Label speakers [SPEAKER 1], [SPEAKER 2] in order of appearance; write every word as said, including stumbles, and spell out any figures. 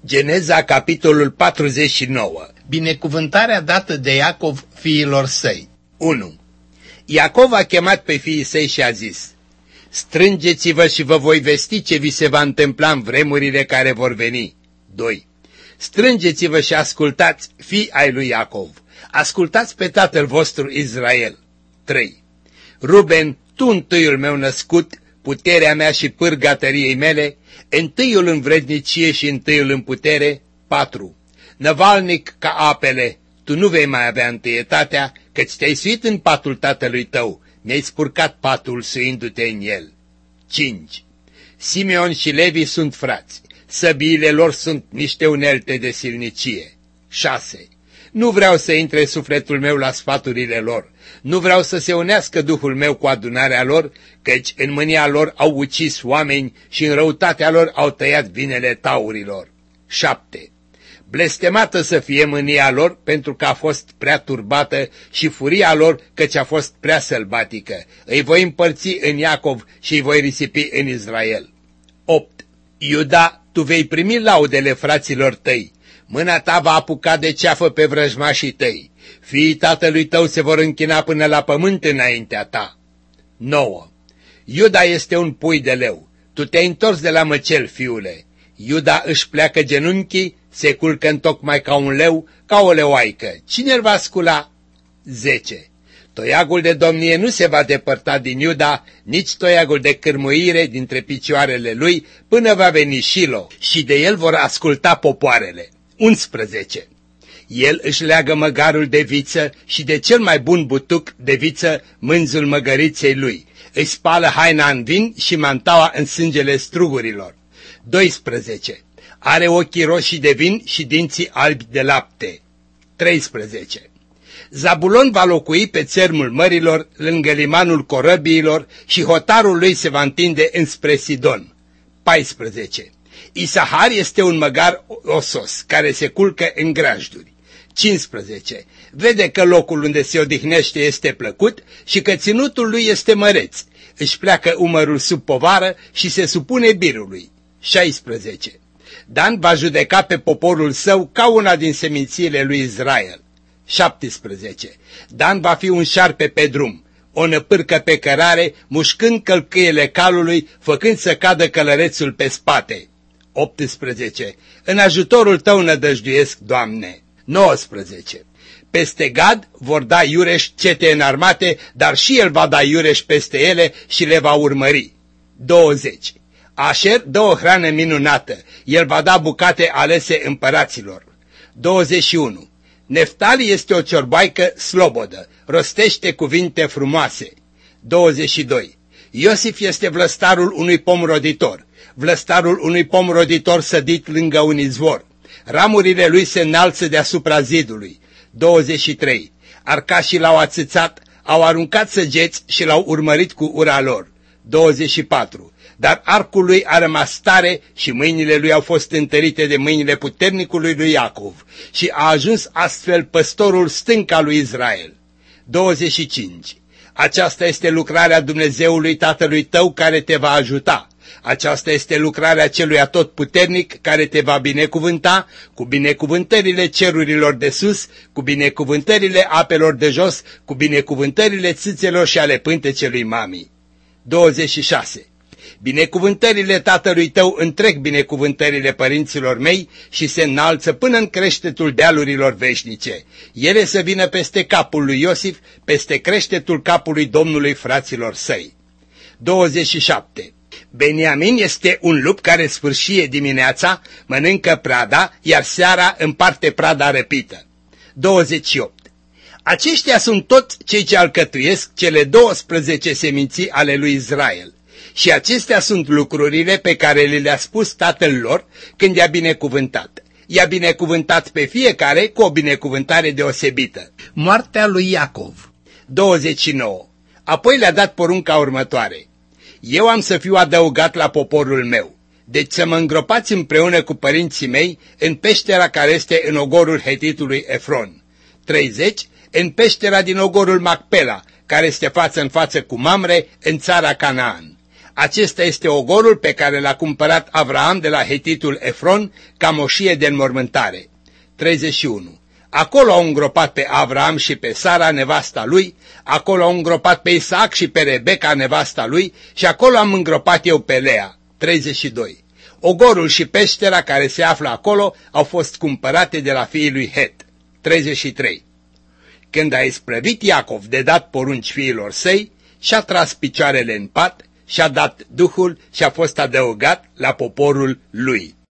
[SPEAKER 1] Geneza, capitolul patruzeci și nouă. Binecuvântarea dată de Iacov fiilor săi. unu. Iacov a chemat pe fiii săi și a zis: strângeți-vă și vă voi vesti ce vi se va întâmpla în vremurile care vor veni. doi. Strângeți-vă și ascultați, fii ai lui Iacov, ascultați pe tatăl vostru Israel. trei. Ruben, tu întâiul meu născut, puterea mea și pârga tăriei mele, întâiul în vrednicie și întâiul în putere. patru. Năvalnic ca apele, tu nu vei mai avea întâietatea, căci te-ai suit în patul tatălui tău, mi-ai spurcat patul suindu-te în el. cinci. Simeon și Levi sunt frați, săbiile lor sunt niște unelte de silnicie. șase. Nu vreau să intre sufletul meu la sfaturile lor, nu vreau să se unească Duhul meu cu adunarea lor, căci în mânia lor au ucis oameni și în răutatea lor au tăiat vinele taurilor. șapte. Blestemată să fie mânia lor, pentru că a fost prea turbată, și furia lor, căci a fost prea sălbatică. Îi voi împărți în Iacov și îi voi risipi în Israel. opt. Iuda, tu vei primi laudele fraților tăi. Mâna ta va apuca de ceafă pe vrăjmașii tăi. Fiii tatălui tău se vor închina până la pământ înaintea ta. nouă. Iuda este un pui de leu. Tu te-ai întors de la măcel, fiule. Iuda își pleacă genunchii, se culcă întocmai ca un leu, ca o leoaică. Cine îl va scula? zece. Toiagul de domnie nu se va depărta din Iuda, nici toiagul de cârmuire dintre picioarele lui, până va veni Shilo, și de el vor asculta popoarele. unsprezece. El își leagă măgarul de viță și de cel mai bun butuc de viță mânzul măgăriței lui. Îi spală haina în vin și mantaua în sângele strugurilor. doisprezece. Are ochii roșii de vin și dinții albi de lapte. treisprezece. Zabulon va locui pe țărmul mărilor, lângă limanul corăbiilor, și hotarul lui se va întinde înspre Sidon. paisprezece. Isahar este un măgar osos, care se culcă în grajduri. cincisprezece. Vede că locul unde se odihnește este plăcut și că ținutul lui este măreț. Își pleacă umărul sub povară și se supune birului. șaisprezece. Dan va judeca pe poporul său ca una din semințiile lui Israel. șaptesprezece. Dan va fi un șarpe pe drum, o năpârcă pe cărare, mușcând călcâiele calului, făcând să cadă călărețul pe spate. optsprezece. În ajutorul tău nădăjduiesc, Doamne. nouăsprezece. Peste Gad vor da iureș cete înarmate, dar și el va da iureș peste ele și le va urmări. douăzeci. Așer dă o hrană minunată, el va da bucate alese împăraților. douăzeci și unu. Neftali este o ciorbaică slobodă, rostește cuvinte frumoase. douăzeci și doi. Iosif este vlăstarul unui pom roditor, vlăstarul unui pom roditor sădit lângă un izvor. Ramurile lui se înalță deasupra zidului. douăzeci și trei. Arcașii l-au ațățat, au aruncat săgeți și l-au urmărit cu ura lor. douăzeci și patru. Dar arcul lui a rămas tare și mâinile lui au fost întărite de mâinile puternicului lui Iacov și a ajuns astfel păstorul stânc al lui Israel. douăzeci și cinci. Aceasta este lucrarea Dumnezeului tatălui tău care te va ajuta. Aceasta este lucrarea celui atotputernic care te va binecuvânta cu binecuvântările cerurilor de sus, cu binecuvântările apelor de jos, cu binecuvântările țâțelor și ale pântecelui mamii. douăzeci și șase. Binecuvântările tatălui tău întrec binecuvântările părinților mei și se înalță până în creștetul dealurilor veșnice. Ele să vină peste capul lui Iosif, peste creștetul capului Domnului fraților săi. douăzeci și șapte. Beniamin este un lup care sfârșie dimineața, mănâncă prada, iar seara împarte prada răpită. douăzeci și opt. Aceștia sunt toți cei ce alcătuiesc cele douăsprezece seminții ale lui Israel. Și acestea sunt lucrurile pe care le-a spus tatăl lor când i-a binecuvântat. I-a binecuvântat pe fiecare cu o binecuvântare deosebită. Moartea lui Iacov. douăzeci și nouă. Apoi le-a dat porunca următoare: eu am să fiu adăugat la poporul meu, deci să mă îngropați împreună cu părinții mei în peștera care este în ogorul hetitului Efron. treizeci. În peștera din ogorul Macpela, care este față în față cu Mamre, în țara Canaan. Acesta este ogorul pe care l-a cumpărat Avraam de la hetitul Efron ca moșie de înmormântare. treizeci și unu. Acolo au îngropat pe Avraam și pe Sara, nevasta lui, acolo au îngropat pe Isaac și pe Rebecca, nevasta lui, și acolo am îngropat eu pe Lea. treizeci și doi. Ogorul și peștera care se află acolo au fost cumpărate de la fiii lui Het. treizeci și trei. Când a isprăvit Iacov de dat porunci fiilor săi, și-a tras picioarele în pat, și-a dat Duhul și a fost adăugat la poporul lui.